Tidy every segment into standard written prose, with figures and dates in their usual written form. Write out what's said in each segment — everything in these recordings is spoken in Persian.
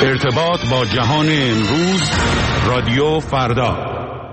ارتباط با جهان امروز، رادیو فردا.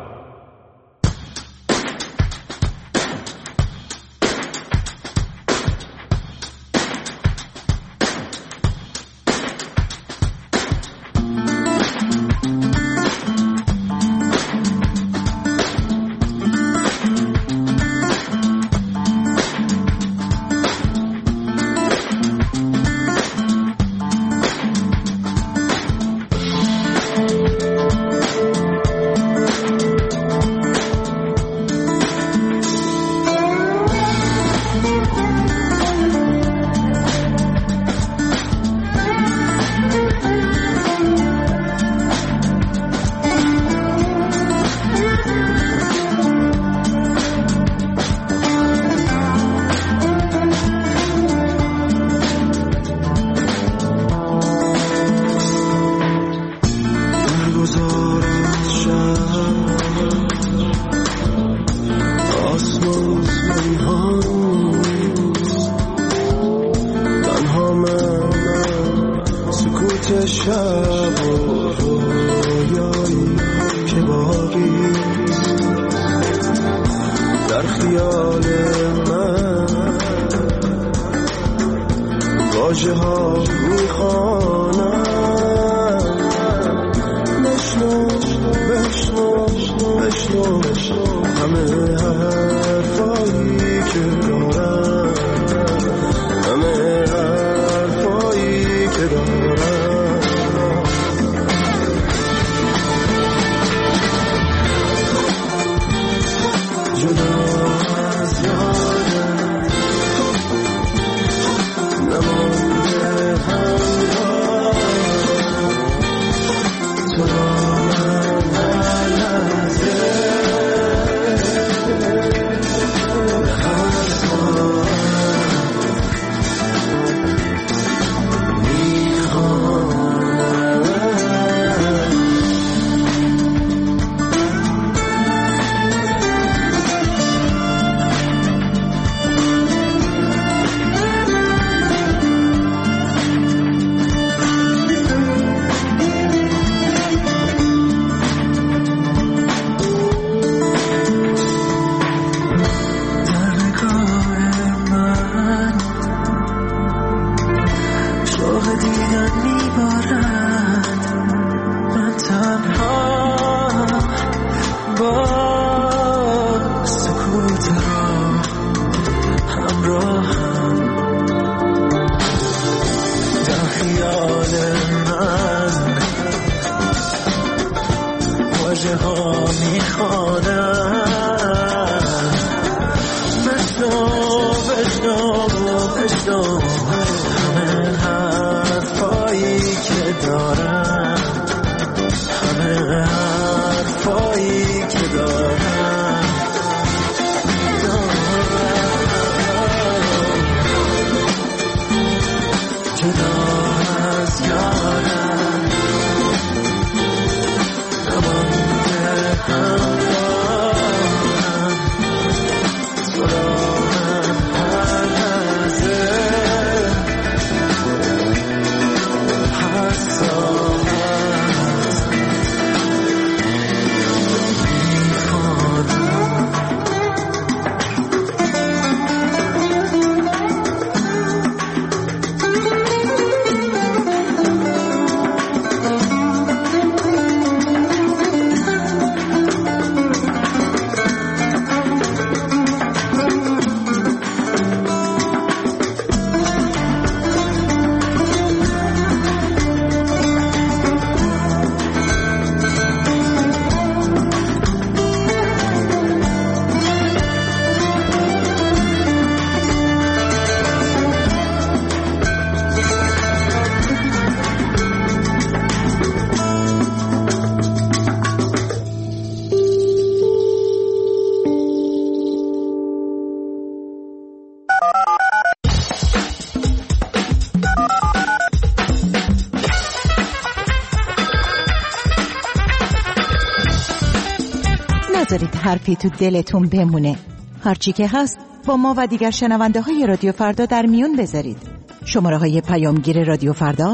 نذارید حرفی تو دلتون بمونه. هرچی که هست با ما و دیگر شنونده های رادیو فردا در میون بذارید. شماره های پیامگیر رادیو فردا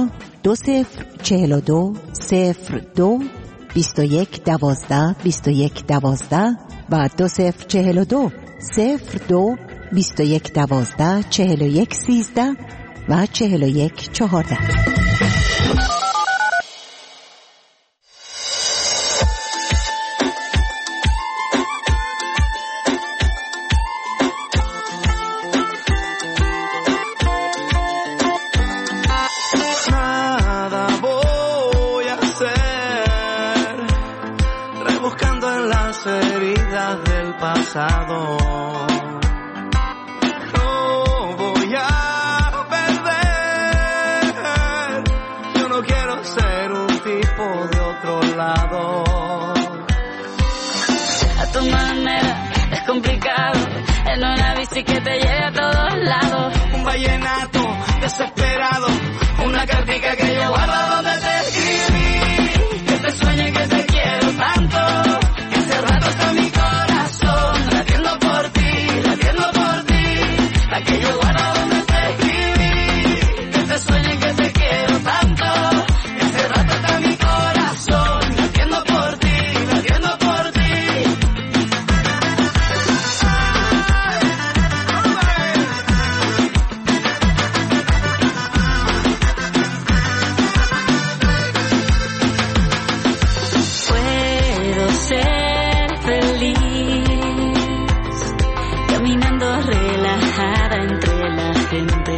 2042 02 21 12 21 12 و 2042 02 21 12 41 13 و 41 14. No voy a perder. Yo no quiero ser un tipo de otro lado. A tu manera es complicado, en una bici que te lleve a todos lados. Un vallenato desesperado, una cartica que yo guardo donde te escribí. Que te sueñe que te quiero tanto, que hace rato está mi corazón latiendo por ti, la que yo guardo donde te escribí. Que te sueñe que te quiero tanto, que hace rato está mi corazón latiendo por ti, Puedo ser feliz caminando relajada entre la gente.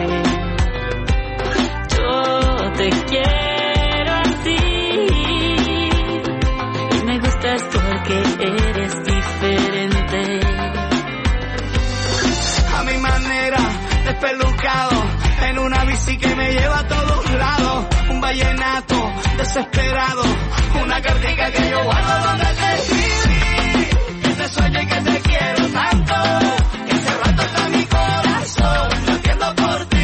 Yo te quiero así y me gustas porque eres diferente. a mi manera, despelucado, en una bici que me lleva a todos lados. Un vallenato desesperado, una cartica que yo guardo donde te escribí. Que te sueñe que te quiero tanto, que hace rato está mi corazón latiendo por ti,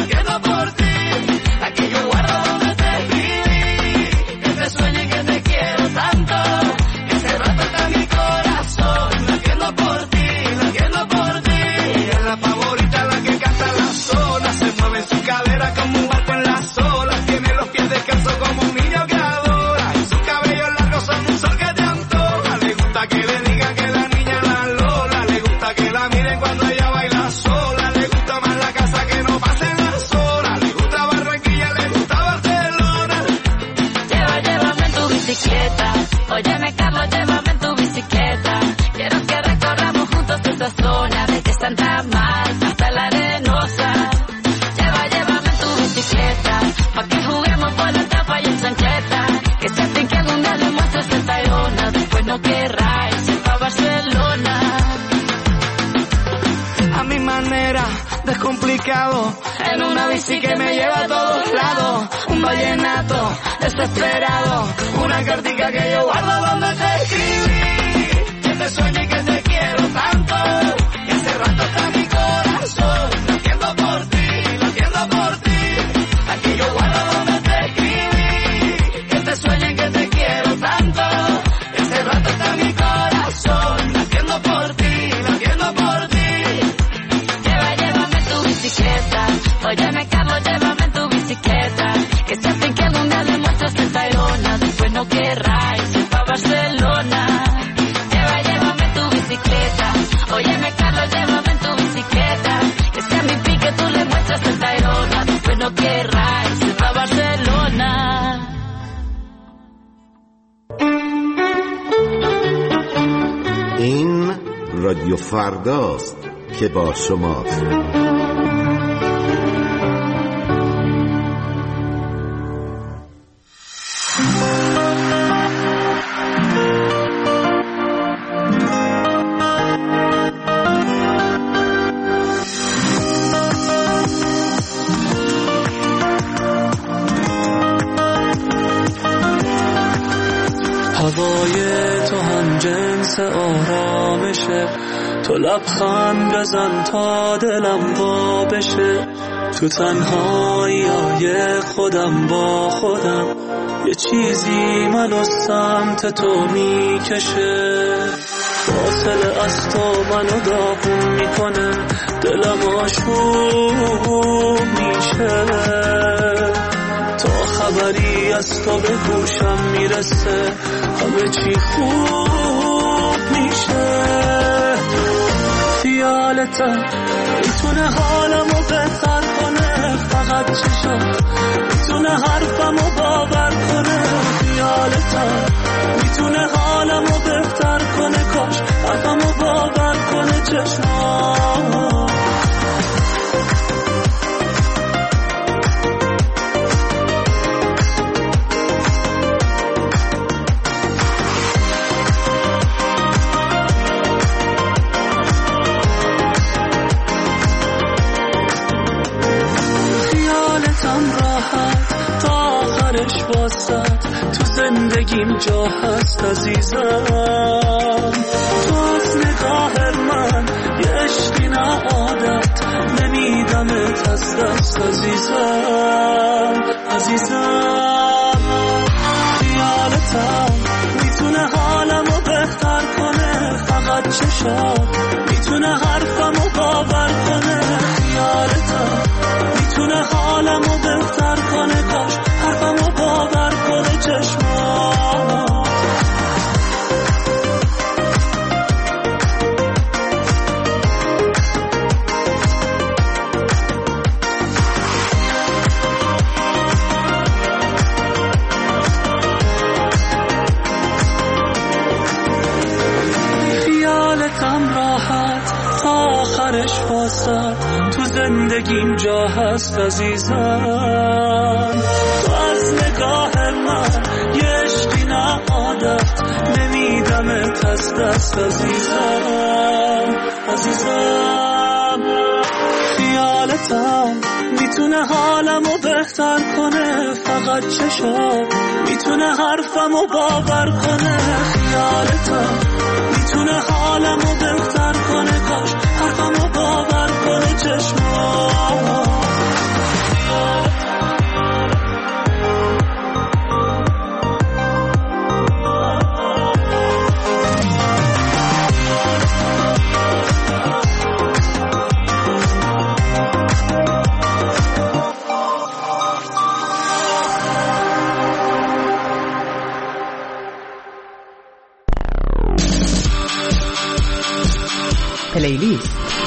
la que yo guardo donde te escribí. Que te sueñe que te quiero tanto, que hace rato está mi corazón latiendo por ti. Ella es la favorita, la que canta la sola, se mueve en su cadera como un barco en las olas. Tiene los pies descalzos como un niño que adora, y sus cabellos largos son un sol que te antoja. Le gusta que le digan que la niña la Lola, le gusta que la miren cuando ella baila sola. Le gusta más la casa que no pasen las horas, le gusta Barranquilla, le gusta Barcelona. Llévame en tu bicicleta, óyeme Carlos, llévame en tu bicicleta. Quiero que recorramos juntos esta zona, desde Santa Marta hasta la Arenosa. Llévame en tu bicicleta, pa' que juguemos por la tapa y en chancleta. Que se hacen que algún día le muestres el Tayrona, después no querráis ir pa' Barcelona. A mi manera, descomplicado, en una bici que me lleva a todos lados. Un vallenato desesperado, una cartica que yo guardo donde te escribí. Que te sueñe que te quiero tanto, que hace rato está mi corazón latiendo por ti, la que yo guardo donde te escribí. Que te sueñe que te quiero tanto, que hace rato está mi corazón latiendo por ti. Llévame en tu bicicleta, óyeme Carlos, llévame en tu bicicleta. Que se hacen que algún día le muestres el Tayrona, después no querráis ir pa' Barcelona. Llévame en tu bicicleta, óyeme Carlos, llévame en tu bicicleta. Que sea mi pique tú le muestras el Tayrona, después no querráis ir pa' Barcelona. این رادیو فرداست که با شماست. هوای تو هم جنس آرامشه، تو لبخند بزن تا دلم وا بشه. تو تنهایی خودم با خودم، یه چیزی منو سمت تو میکشه. فاصله از تو منو داغون میکنه، دلم آشوب میشه. تو وقتی از تو به گوشم میرسه همه چی خوب میشه. خیالتم میتونه حالمو بهتر کنه، فقط چشم میتونه حرفمو باور کنه. خیالتم میتونه حالمو بهتر کنه، کاش حرفمو باور کنه چشمام. تو زندگیم جا هست عزیزم، تو از نگاه من یه عشقی نه عادت، نمیدمت از دست عزیزم. عزیزم خیالتم میتونه حالمو بهتر کنه، فقط چشم میتونه حرفمو باور کنه. خیالتم میتونه حالمو بهتر کنه، کاش حرفمو باور کنه چشمام. خیالتم راحت تا آخرش واسه تو زندگیم جا هست عزیزم. تو از نگاه من یه عشقی نه عادت، نمیدمت از دست عزیزم. عزیزم خیالتم میتونه حالمو بهتر کنه، فقط چشم میتونه حرفمو باور کنه. خیالتم میتونه حالمو بهتر کنه، کاش حرفمو باور کنه چشمام. پلیلیست.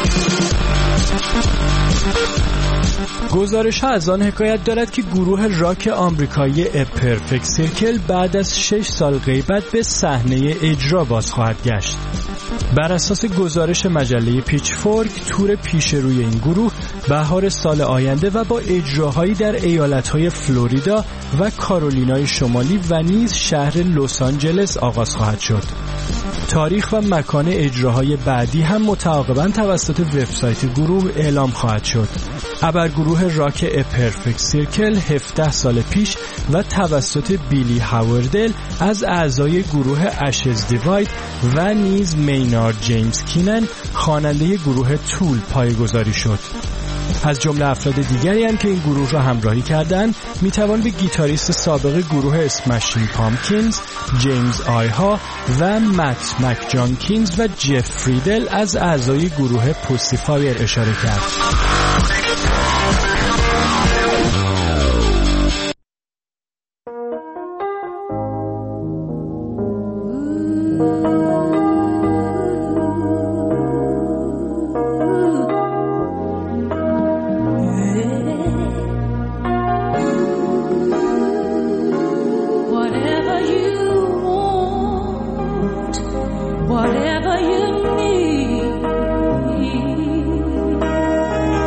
گزارش ها از آن حکایت دارد که گروه راک آمریکایی پرفکت سیرکل بعد از 6 سال غیبت به صحنه اجرا باز خواهد گشت. بر اساس گزارش مجله پیچفورک، تور پیش روی این گروه بهار سال آینده و با اجراهایی در ایالت‌های فلوریدا و کارولینای شمالی و نیز شهر لس آنجلس آغاز خواهد شد. تاریخ و مکان اجراهای بعدی هم متعاقباً توسط وبسایت گروه اعلام خواهد شد. ابرگروه راک پرفکت سیرکل 17 سال پیش و توسط بیلی هاوردل از اعضای گروه اشز دیواید و نیز مینارد جیمز کینن خواننده گروه تول پایه‌گذاری شد. از جمله افراد دیگری هم که این گروه را همراهی کردند میتوان به گیتاریست سابق گروه اسمشینگ پامکینز جیمز آیها و مت مک جانکینز و جف فریدل از اعضای گروه پوسیفایر اشاره کرد. Whatever you need,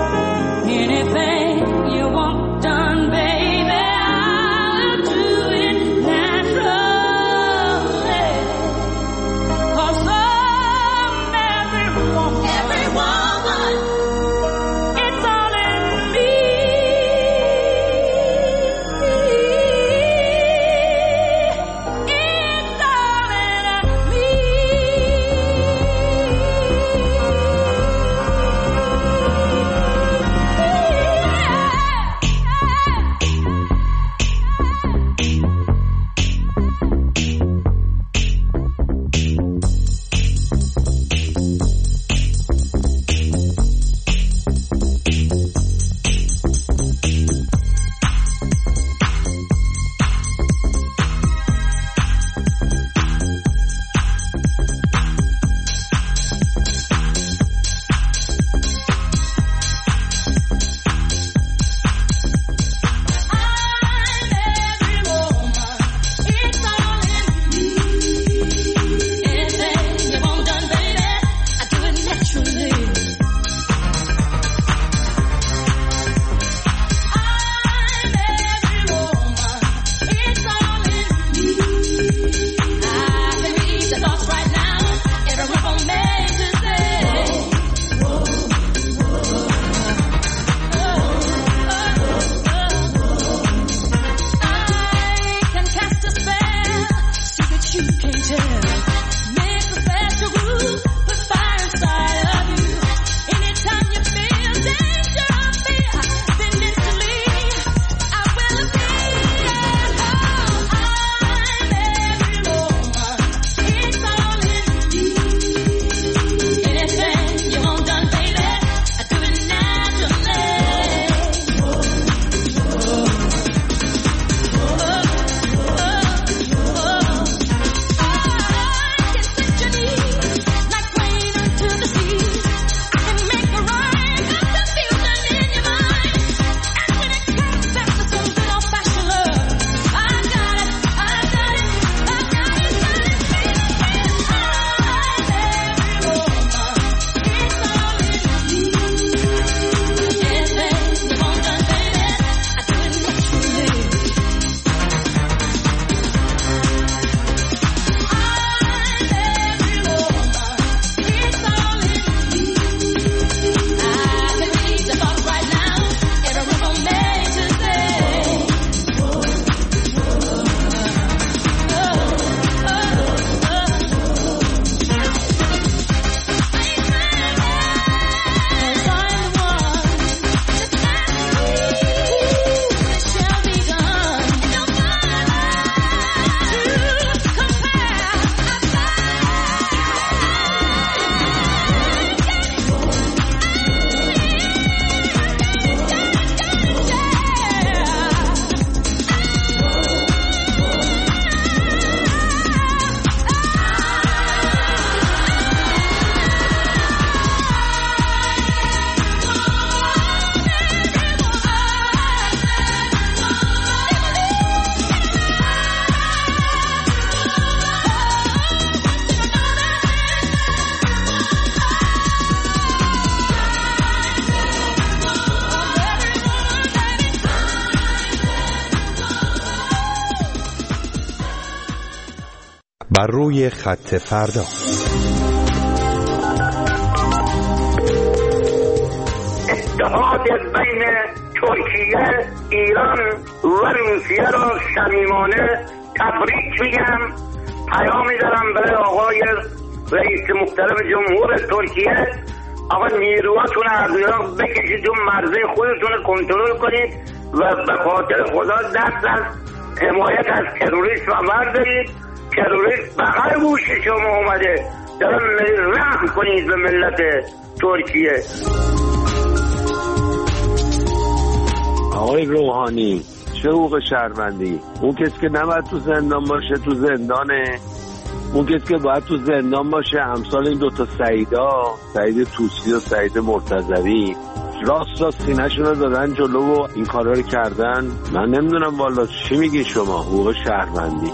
و روی خط فردا. اتحاد بین ترکیه، ایران و روسیه را صمیمانه تبریک میگم. پیامی دارم برای آقای رئیس محترم جمهور ترکیه: آقا نیروهاتون از ایران بکشید و مرزه خودتون رو کنترل کنید و به خاطر خدا دست از حمایت از تروریست و بردارید. تروریست بغل گوش شما اومده، دارم رحم کنید به ملت ترکیه. آقای روحانی، چه حقوق شهروندی؟ اون کسی که نباید تو زندان باشه تو زندانه، اون کسی که باید تو زندان باشه امثال این دوتا سعیدا، سعید توسی و سعید مرتضوی، راست سینه‌شون رو دادن جلو و این کارا رو کردن. من نمیدونم والا چی میگی شما. حقوق شهروندی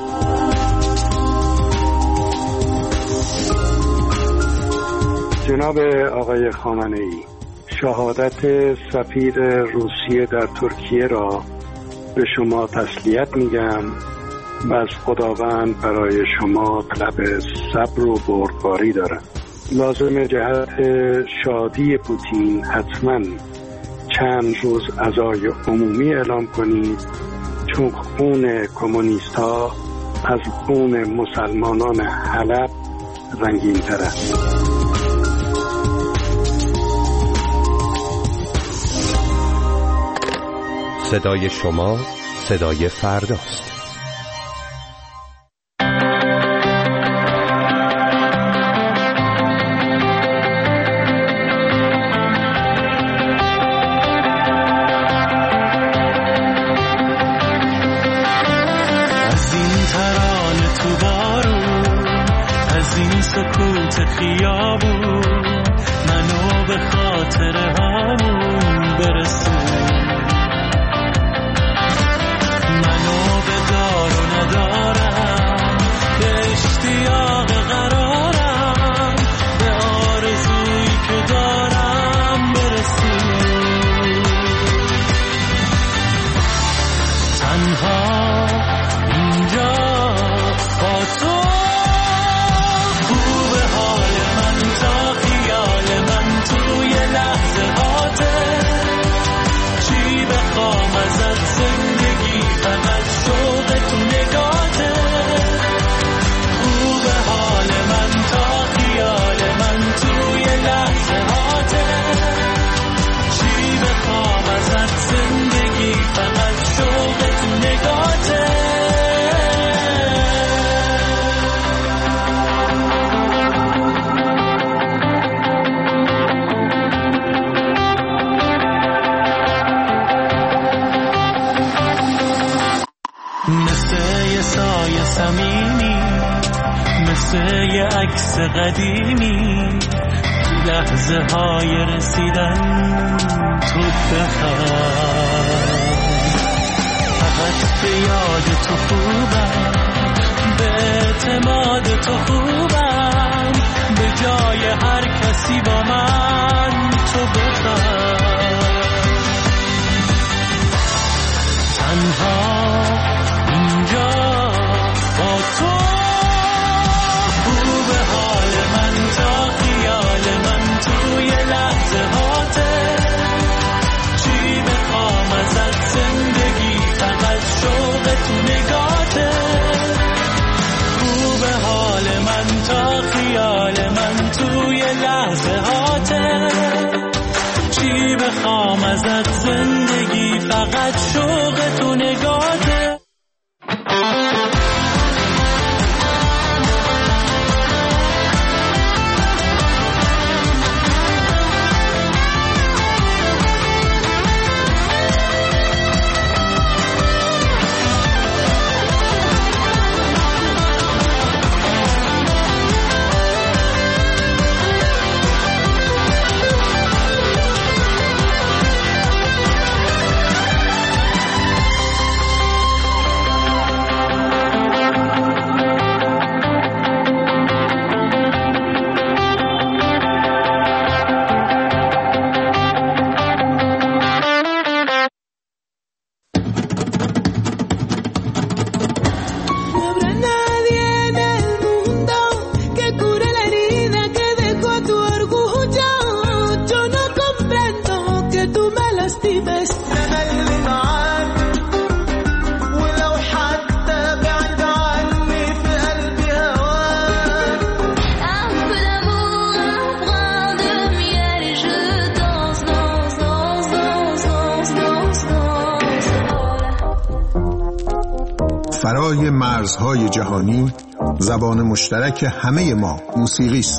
جناب آقای خامنه‌ای، شهادت سفیر روسیه در ترکیه را به شما تسلیت میگم و از خداوند برای شما طلب صبر و بردباری دارم. لازم جهت شادی پوتین حتما چند روز عزای عمومی اعلام کنید، چون خون کمونیست ها از خون مسلمانان حلب رنگین تر است. صدای شما صدای فرداست. از این ترانه تو بارون، از این سکوت خیابون، منو به خاطر همون برسون. ندارم به اشتیاق قرارم، به آرزویی که دارم برسون. تنها اینجا با تو، خوب حال من تا خیال من توی لحظه هاته. چی بخوام ازت زندگی، فقط شوق تو نگاته. خوب حال من تا خیال من توی لحظه هاته. چی بخوام ازت زندگی، فقط شوق تو نگاته. سایه صمیمی، مثل یه عکس قدیمی، تو لحظه های رسیدن تو بخواه. فقط به یاد تو خوبم، به اعتماد تو خوبم، به جای هر کسی با من تو بخواه. تنها اینجا با تو، خوب حال من تا خیال من توی لحظه هاته. چی بخوام ازت زندگی، فقط شوق تو نگاته. خوب حال من تا خیال من توی لحظه هاته. فرای مرزهای جهانی زبان مشترک همه ما موسیقی است.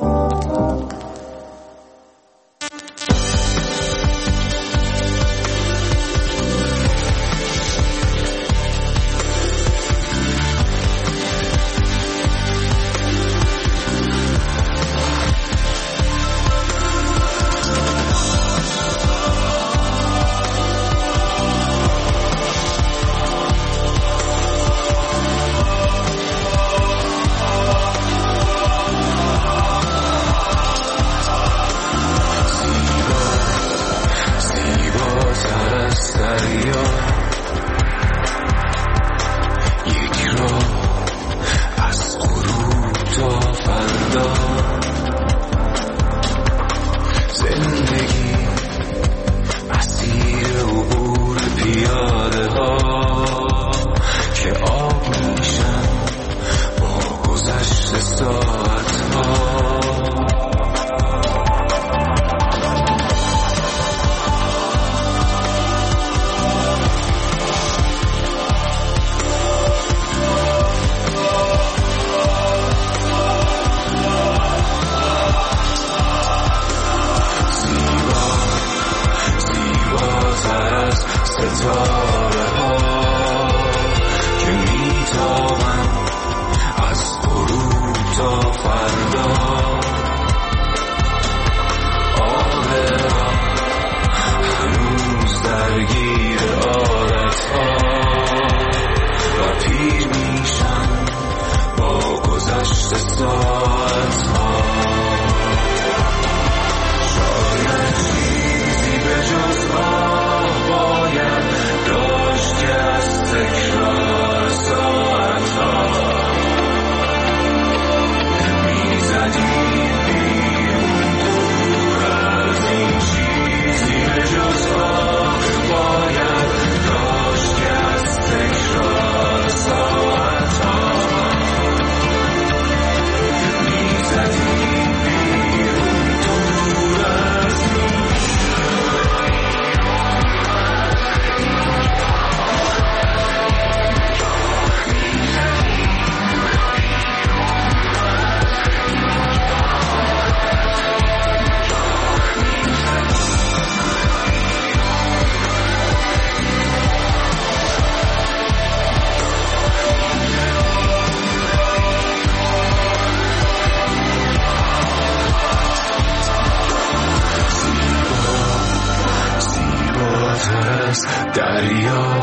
دریا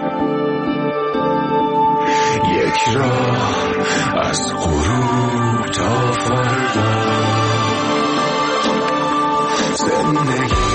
یک راه از غروب تا فردا زندگی